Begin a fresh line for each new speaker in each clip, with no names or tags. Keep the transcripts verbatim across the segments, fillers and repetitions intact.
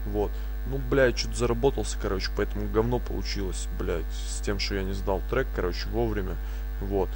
Вот. Ну, блядь, что-то заработался, короче, поэтому говно получилось, блядь, с тем, что я не сдал трек, короче, вовремя. Вот.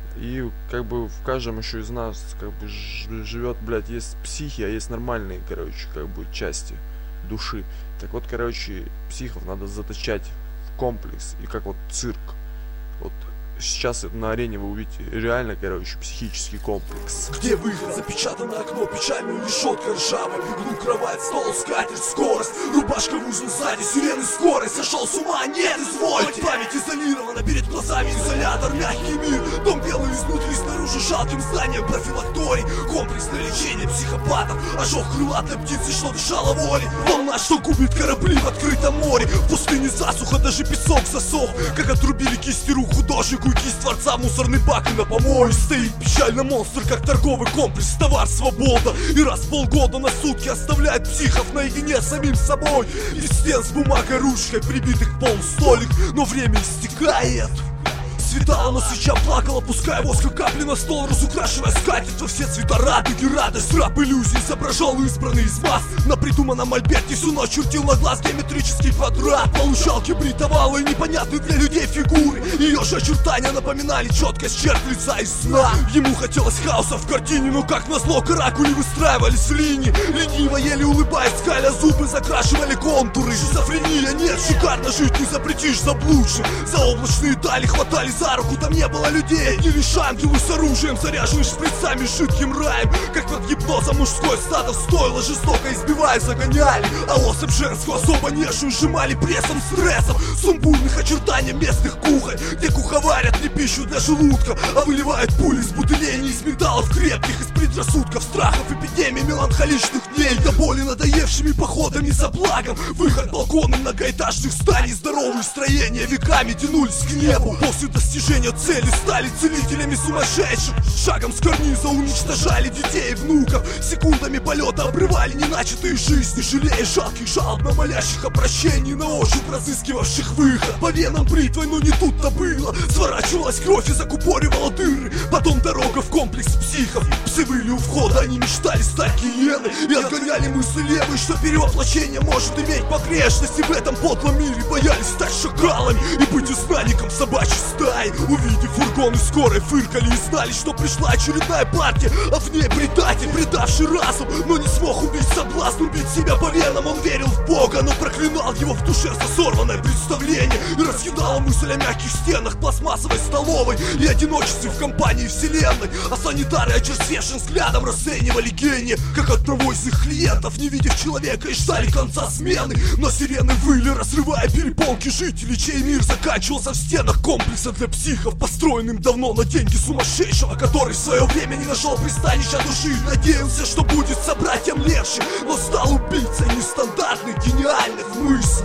И как бы в каждом еще из нас как бы живет, блядь, есть психи, а есть нормальные, короче, как бы части души. Так вот, короче, психов надо заточать в комплекс. И как вот цирк. Вот сейчас на арене вы увидите реально, короче, психический комплекс.
Где выход? Запечатано окно, печальную решетка ржавая. Бегу, кровать, стол, скатерть, скорость. Рубашка в узел сзади, сирены, скорость. Сошел с ума, нет, извольте. Память изолирована, перед глазами изолятор. Мягкий мир, дом белый изнутри, снаружи жалким зданием. Профилакторий, комплексное лечение психопатов. Ожог крылатой птицы, что дышала волей. Волна, что губит корабли в открытом море. В пустыне засуха, даже песок засох. Как отрубили кисти рук художнику, кисть творца, мусорный бак и на помой. Стоит печально монстр, как торговый комплекс. Товар свобода. И раз в полгода на сутки оставляет психов наедине с самим собой. Без стен с бумагой, ручкой, прибитых к полу столик. Но время истекает. Светало, но свеча плакала, пуская воска капли на стол, разукрашивая скатерть во все цвета радуги. Радость, раб иллюзий, изображал избранный из масс. На придуманном мольберте всю ночь чертил на глаз геометрический квадрат. Получалки бритовала и непонятные для людей фигуры. Ее же очертания напоминали четкость черт лица из сна. Ему хотелось хаоса в картине, но как назло каракули выстраивались в линии. Лениво, еле улыбаясь, скаля зубы, закрашивали контуры. Шизофрения, нет, шикарно жить не запретишь заблудшим. Заоблачные дали хватали за руку, там не было людей. Не лишь ангелы с оружием, заряженные шприцами, жидким раем. Как под гипнозом мужское стадо стоило, жестоко избивая, загоняли. А особь женскую особо нежную сжимали прессом, стрессом. Сумбурных очертаний местных кухонь, где куховарят не пищу для желудка, а выливают пули с бутылей не из металлов крепких, из предрассудков, страхов, эпидемий, меланхоличных дней. До боли надоевшими походами за благом. Выход балкона многоэтажных зданий, здоровые строения веками тянулись к небу. После достижения цели стали целителями сумасшедших. Шагом с карниза уничтожали детей и внуков. Секундами полета обрывали неначатые жизни, жалея жалких, жалобно молящих о прощении, на ощупь разыскивавших выход. По венам бритвой, но не тут-то было. Сворачивалась кровь и закупоривала дыры. Потом дорога в комплекс психов. Псы выли у входа, они мечтали стать гиеной и отгоняли мысли левой, что перевоплощение может иметь погрешности. В этом подлом мире боялись стать шакалами и быть изгнанником собачьей стаи. Увидев фургоны скорой, фыркали и знали, что пришла очередная партия, а в ней предатель, предавший разум, но не смог убить соблазн, убить себя по венам. Он верил в Бога, но проклинал его в душе за сорванное представление. И разъедала мысль о мягких стенах пластмассовой столовой и одиночестве в компании вселенной. А санитары очерствевшим взглядом расценивали гения, как одного из их клиентов, не видев человека, и ждали конца смены. Но сирены выли, разрывая перепонки жителей, чей мир заканчивался в стенах комплекса для психов, построенным давно на деньги сумасшедшего, который в свое время не нашел пристанища души. Надеялся, что будет собратьям легче, но стал убийцей нестандартных гениальных мыслей.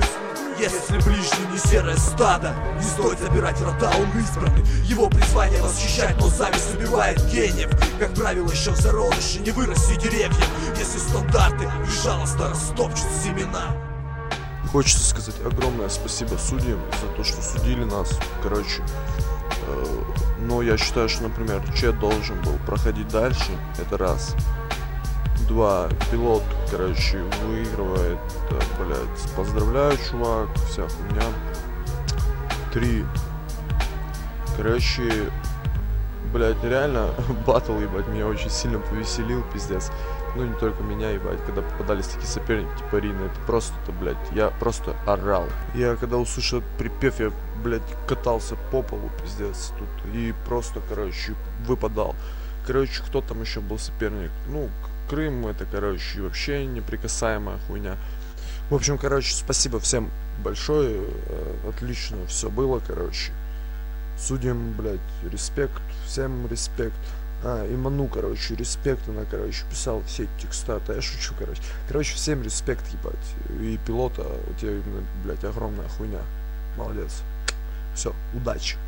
Если ближний не серое стадо, не стоит забирать врата, он избранный. Его призвание восхищать, но зависть убивает гениев. Как правило, еще в зародыше не вырасти деревьев, если стандарты безжалостно растопчут семена.
Хочется сказать огромное спасибо судьям за то, что судили нас, короче. Э, но я считаю, что, например, Чет должен был проходить дальше, это раз. Два, пилот, короче, выигрывает, блядь, поздравляю, чувак, вся хуйня. Три, короче, блядь, реально, батл, ебать, меня очень сильно повеселил, пиздец. Ну, не только меня, ебать, когда попадались такие соперники типа Рина, это просто-то, блядь, я просто орал. Я когда услышал этот припев, я, блядь, катался по полу, пиздец, тут, и просто, короче, выпадал. Короче, кто там еще был соперник? Ну, Крым, это, короче, вообще неприкасаемая хуйня. В общем, короче, спасибо всем большое, отлично все было, короче. Судьям, блядь, респект, всем респект. А, и Ману, короче, респект, она, короче, писала все эти текста, а я шучу, короче. Короче, всем респект, ебать. И пилота, у тебя, блядь, огромная хуйня. Молодец. Все, удачи.